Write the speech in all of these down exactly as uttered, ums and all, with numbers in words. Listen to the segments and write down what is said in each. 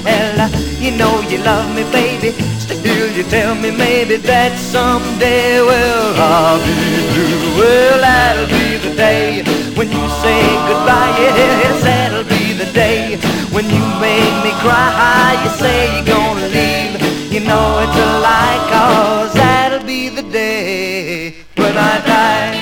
Well, you know you love me, baby. Still you tell me maybe that someday, well, I'll be blue. Well, that'll be the day when you say goodbye. Yes, that'll be the day when you make me cry. You say you're gonna leave. You know it's a lie, 'cause that'll be the day when I die.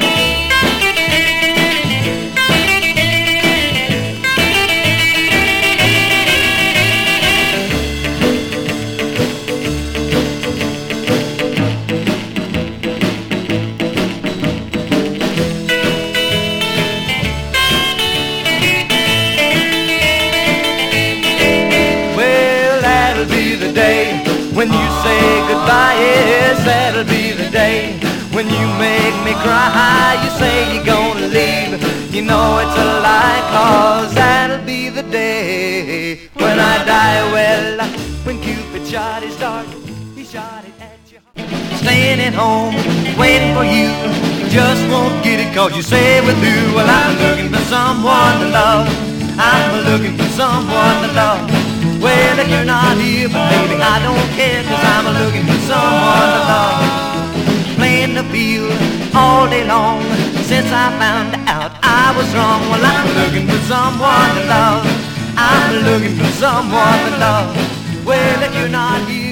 When you say goodbye, yes, that'll be the day when you make me cry. You say you're gonna leave. You know it's a lie, 'cause that'll be the day when I die. Well, when Cupid shot his dart, he shot it at you. Staying at home, waiting for you. Just won't get it 'cause you say we're through. Well, I'm looking for someone to love. I'm looking for someone to love. Well, if you're not here, but baby, I don't care, 'cause I'm looking for someone to love. Playing the field all day long since I found out I was wrong. Well, I'm looking for someone to love. I'm looking for someone to love. Well, if you're not here,